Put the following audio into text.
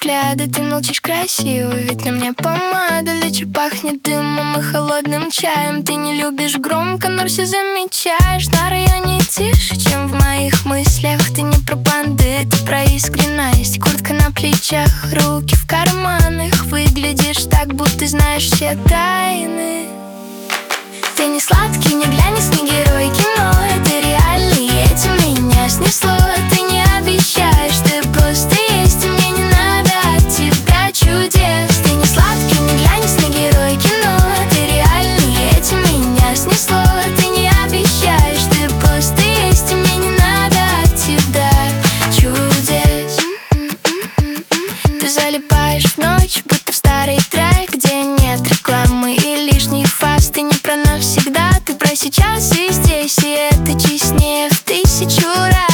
взгляда, ты молчишь красиво. Ведь на мне помада, вечер пахнет дымом и холодным чаем. Ты не любишь громко, но все замечаешь. На районе тише, чем в моих мыслях. Ты не про банды, ты про искренность. Куртка на плечах, руки в карманах. Выглядишь так, будто знаешь все тайны. Ты не сладкий, не глянец, не герой кино. Это реально, и этим меня снесло. Ты не обещаешь, ты просто есть, и мне не надо от тебя чудес. Ты не сладкий, не глянец, не герой кино. Это реально, и этим меня снесло. Ты не обещаешь, ты просто есть, и мне не надо от тебя чудес. Ты залипаешь в ночь, будто в старый трек, где нет рекламы и лишних фаз. Ты не про навсегда, ты про сейчас и здесь, и это честнее в 1000 раз.